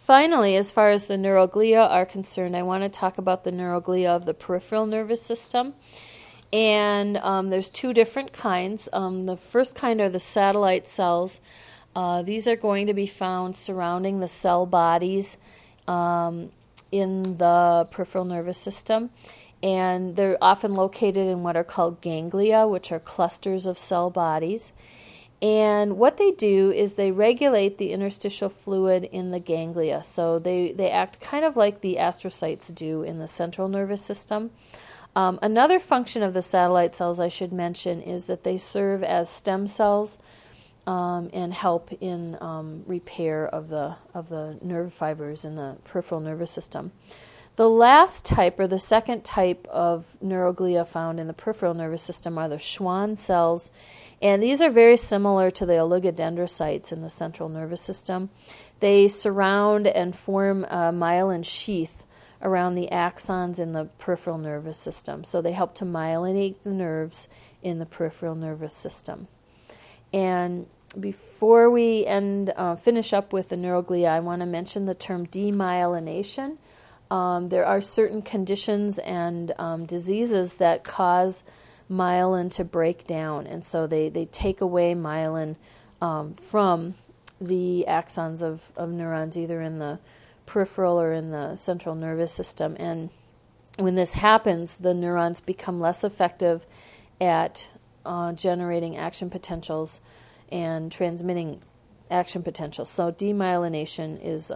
Finally, as far as the neuroglia are concerned, I want to talk about the neuroglia of the peripheral nervous system. And there's two different kinds. The first kind are the satellite cells. These are going to be found surrounding the cell bodies in the peripheral nervous system. And they're often located in what are called ganglia, which are clusters of cell bodies. And what they do is they regulate the interstitial fluid in the ganglia. So they act kind of like the astrocytes do in the central nervous system. Another function of the satellite cells I should mention is that they serve as stem cells and help in repair of the nerve fibers in the peripheral nervous system. The last type, or the second type of neuroglia found in the peripheral nervous system, are the Schwann cells. And these are very similar to the oligodendrocytes in the central nervous system. They surround and form a myelin sheath around the axons in the peripheral nervous system. So they help to myelinate the nerves in the peripheral nervous system. And before we finish up with the neuroglia, I want to mention the term demyelination. There are certain conditions and diseases that cause myelin to break down, and so they take away myelin from the axons of neurons, either in the peripheral or in the central nervous system. And when this happens, the neurons become less effective at generating action potentials and transmitting action potentials. So demyelination is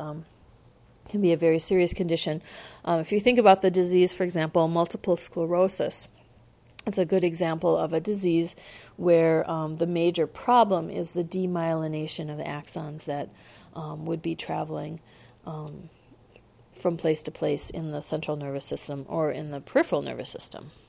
can be a very serious condition. If you think about the disease, for example, multiple sclerosis, it's a good example of a disease where the major problem is the demyelination of axons that would be traveling from place to place in the central nervous system or in the peripheral nervous system.